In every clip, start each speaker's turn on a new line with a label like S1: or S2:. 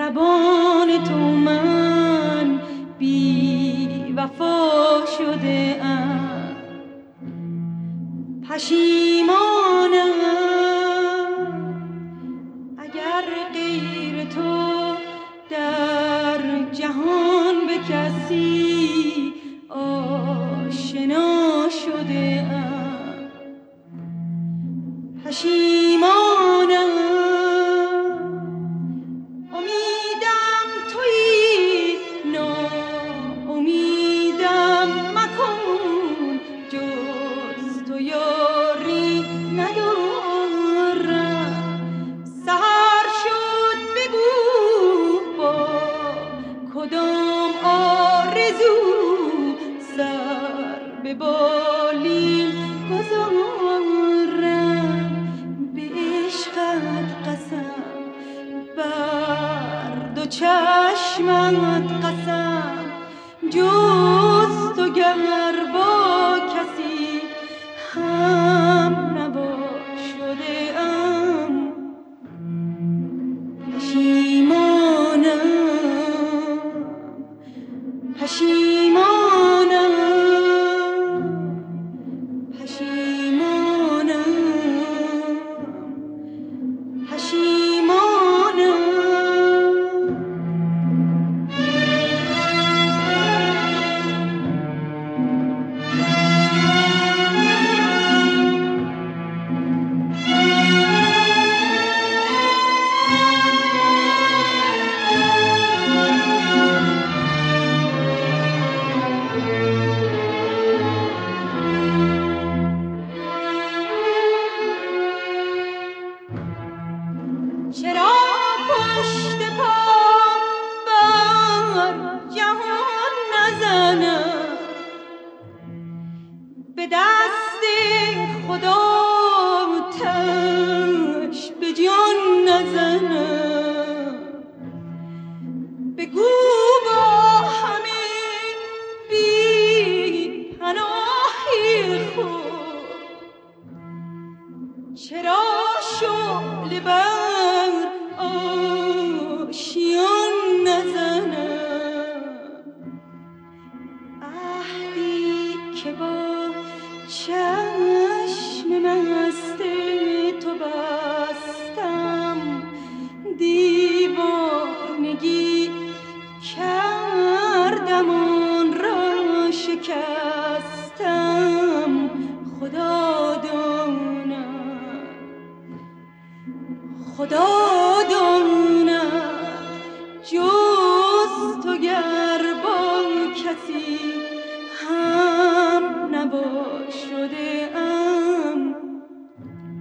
S1: مهربان تو من بی وفا شده ام، پشیمانم اگر غیر تو در جهان به کسی آشنا شده ام، پشیمانم امیدم تویی ناامیدم مکن، جز تو یاری ندارم. سحر شد بگو با کدام آرزو سر به بالین گذارم. به عشقت قسم بر دو چشمت قسم، جز تو گر با کسی هم نباشده ام، پشیمانم پشیمانم پشیمانم پشیمانم. چرا پشت پا بر جهان نزنم، به دست خدا آتش به جان نزنم. بگو با همه بی پناهی خود چرا شعله بر آشیان نزنم. عهدی که با چشم مست تو بستم، دیوانگی کردم آن را شکستم. خدا داند جز تو گر با کسی هم نباشده ام،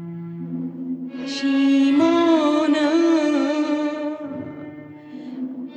S1: پشیمانم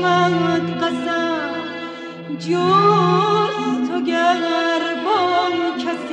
S1: چشمت قسم جز تو گر با کسی